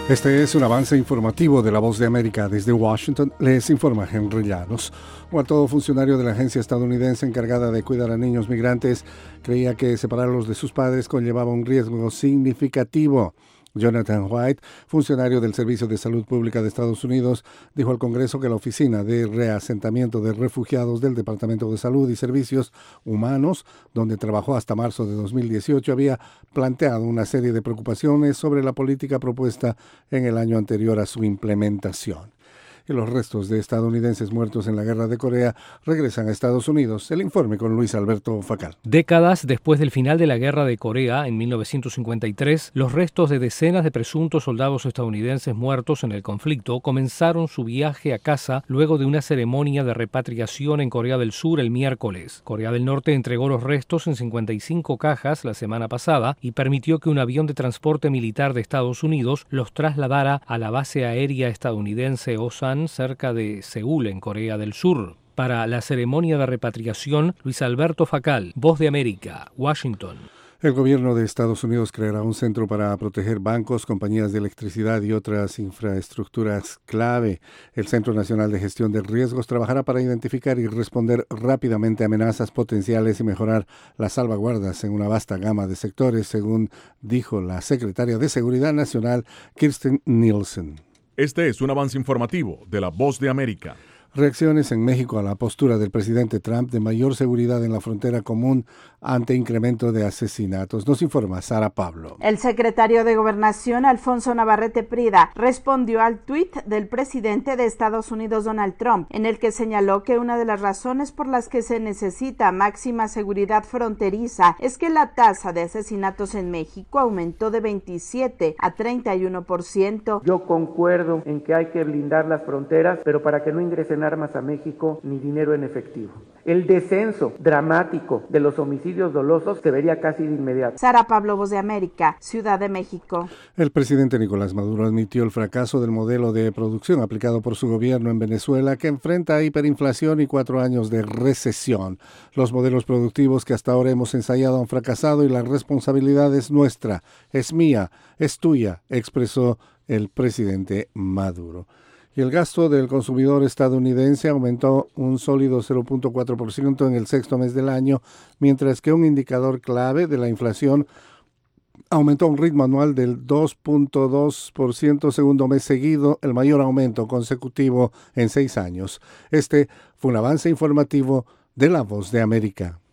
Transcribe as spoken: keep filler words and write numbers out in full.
Este es un avance informativo de La Voz de América. Desde Washington les informa Henry Llanos. Un alto funcionario de la agencia estadounidense encargada de cuidar a niños migrantes creía que separarlos de sus padres conllevaba un riesgo significativo. Jonathan White, funcionario del Servicio de Salud Pública de Estados Unidos, dijo al Congreso que la Oficina de Reasentamiento de Refugiados del Departamento de Salud y Servicios Humanos, donde trabajó hasta marzo de dos mil dieciocho, había planteado una serie de preocupaciones sobre la política propuesta en el año anterior a su implementación. Y los restos de estadounidenses muertos en la guerra de Corea regresan a Estados Unidos. El informe con Luis Alberto Facal. Décadas después del final de la guerra de Corea, en mil novecientos cincuenta y tres, los restos de decenas de presuntos soldados estadounidenses muertos en el conflicto comenzaron su viaje a casa luego de una ceremonia de repatriación en Corea del Sur el miércoles. Corea del Norte entregó los restos en cincuenta y cinco cajas la semana pasada y permitió que un avión de transporte militar de Estados Unidos los trasladara a la base aérea estadounidense Osan, cerca de Seúl, en Corea del Sur. Para la ceremonia de repatriación, Luis Alberto Facal, Voz de América, Washington. El gobierno de Estados Unidos creará un centro para proteger bancos, compañías de electricidad y otras infraestructuras clave. El Centro Nacional de Gestión de Riesgos trabajará para identificar y responder rápidamente a amenazas potenciales y mejorar las salvaguardas en una vasta gama de sectores, según dijo la secretaria de Seguridad Nacional, Kirstjen Nielsen. Este es un avance informativo de La Voz de América. Reacciones en México a la postura del presidente Trump de mayor seguridad en la frontera común ante incremento de asesinatos. Nos informa Sara Pablo. El secretario de Gobernación, Alfonso Navarrete Prida, respondió al tuit del presidente de Estados Unidos, Donald Trump, en el que señaló que una de las razones por las que se necesita máxima seguridad fronteriza es que la tasa de asesinatos en México aumentó de veintisiete a treinta y uno por ciento. Yo concuerdo en que hay que blindar las fronteras, pero para que no ingresen armas a México ni dinero en efectivo. El descenso dramático de los homicidios dolosos se vería casi de inmediato. Sara Pablo, Voz de América, Ciudad de México. El presidente Nicolás Maduro admitió el fracaso del modelo de producción aplicado por su gobierno en Venezuela, que enfrenta hiperinflación y cuatro años de recesión. Los modelos productivos que hasta ahora hemos ensayado han fracasado y la responsabilidad es nuestra, es mía, es tuya, expresó el presidente Maduro. Y el gasto del consumidor estadounidense aumentó un sólido cero punto cuatro por ciento en el sexto mes del año, mientras que un indicador clave de la inflación aumentó a un ritmo anual del dos punto dos por ciento segundo mes seguido, el mayor aumento consecutivo en seis años. Este fue un avance informativo de La Voz de América.